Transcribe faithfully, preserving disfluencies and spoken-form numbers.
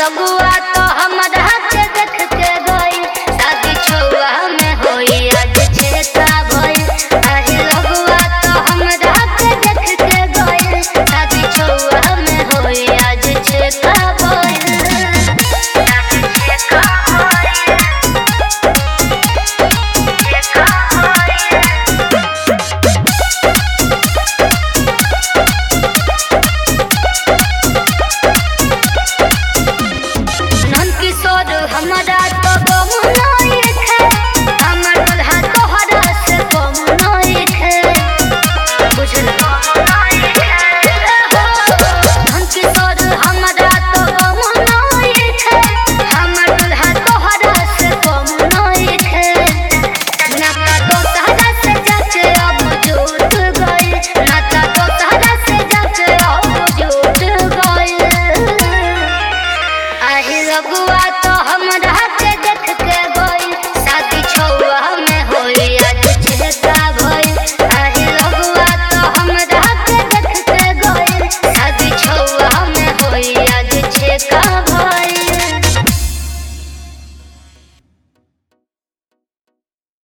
लगुआ तो हमरा के देख के गई शादी छुआ में होई आज छेका भइल। आही लगुआ तो हमरा के देख के गई शादी छुआ में होई आज छेका भइल। छेका भइल छेका किशोर हमरा तो गम नहीं है, हमर दुल्हा तोहरा से कम नहीं है, बुझल धन किशोर हमरा तो गम नहीं है, हमर दुल्हा तोहरा से कम नहीं है। नाता तो तहरा से जाके अब जुट गई, नाता तो तहरा से जाके अब जुट गई। आही लगुआ तो हमरा के